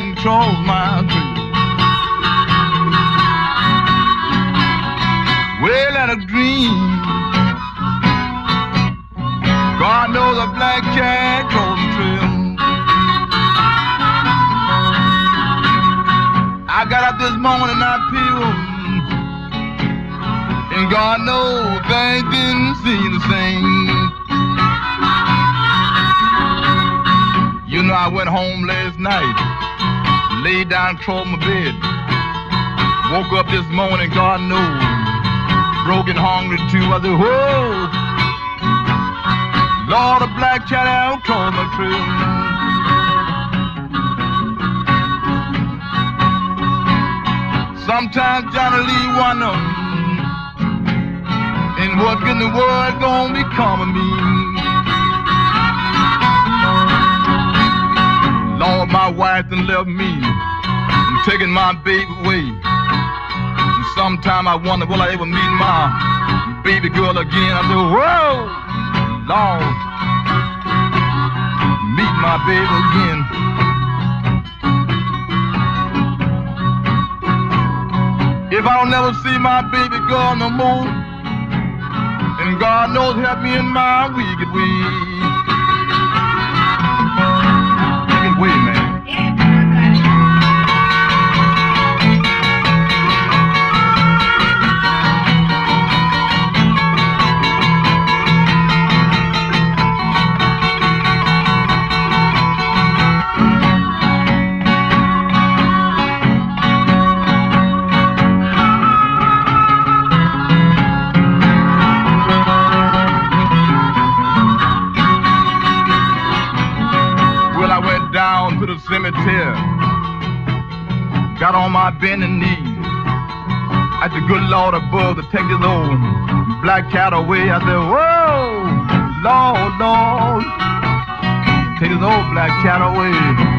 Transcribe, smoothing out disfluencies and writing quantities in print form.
cat and controls my dream. Well, at a dream, God knows a black cat controls the trail. I got up this morning and I peeled, and God knows things didn't seem the same. You know, I went home last night, laid down, controlled my bed. Woke up this morning, God knows, broken, hungry too. I said, whoa, Lord, a black cat out controls my trail. Sometimes Johnny Lee wonder, and what in the world gonna become of me? Lord, my wife done left me and taking my baby away. And sometime I wonder, will I ever meet my baby girl again? I said, whoa, Lord, meet my baby again. If I don't never see my baby girl no more, and God knows help me in my wicked ways. Wicked way, man. To the cemetery, got on my bending knees, asked the good Lord above to take this old black cat away. I said, whoa, Lord, Lord, take this old black cat away.